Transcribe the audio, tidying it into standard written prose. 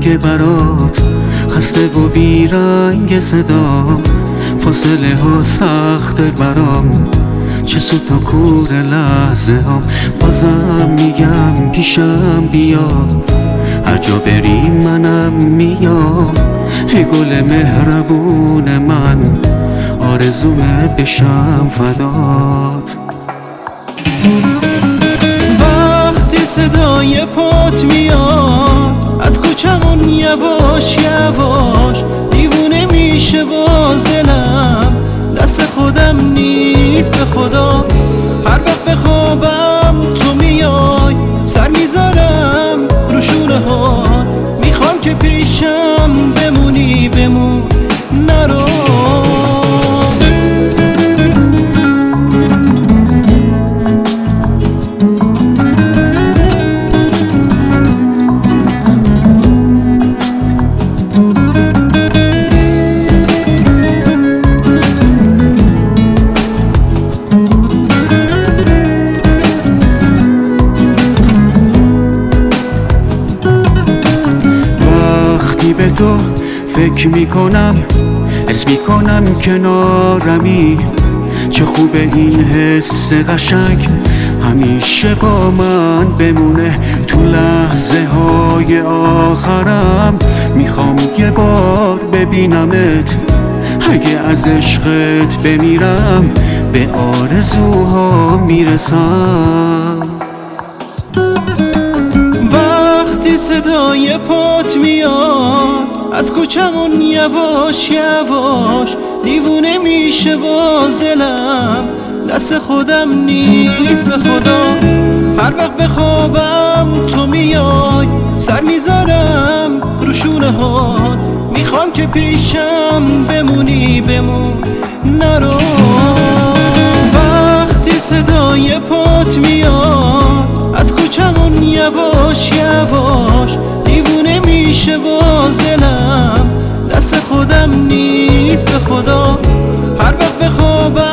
رنگ برات، خسته و بیرنگ صدا، فاصله ها سخت برام، چه سوت و کور لحظه ها. بازم میگم پیشم بیا، هر جا بری منم میام. ای گل مهربون من، آرزومه بشم فدات. وقتی صدای پات میاد از کوچمون یواش یواش، دیوونه میشه باز دلم، دست خودم نیست به خدا. هر وقت بخوابم تو میای، سر میذارم رو شونه ها، میخوام که پیشم بمونی، بمون نرو. به تو فکر میکنم، حس میکنم کنارمی. چه خوبه این حس قشنگ، همیشه با من بمونه. تو لحظه های آخرم میخوام یه بار ببینمت. اگه از عشقت بمیرم، به آرزوها میرسم. وقتی صدای پات میاد از کوچمون یواش یواش، دیوونه میشه باز دلم، دست خودم نیست به خدا. هر وقت بخوابم تو میای، سر میذارم رو شونه هات، میخوام که پیشم بمونی، بمون نرو. وقتی صدای پات میاد از کوچمون یواش یواش، دیوونه میشه باز دلم، دست خودم نیست به خدا. هر وقت بخوابم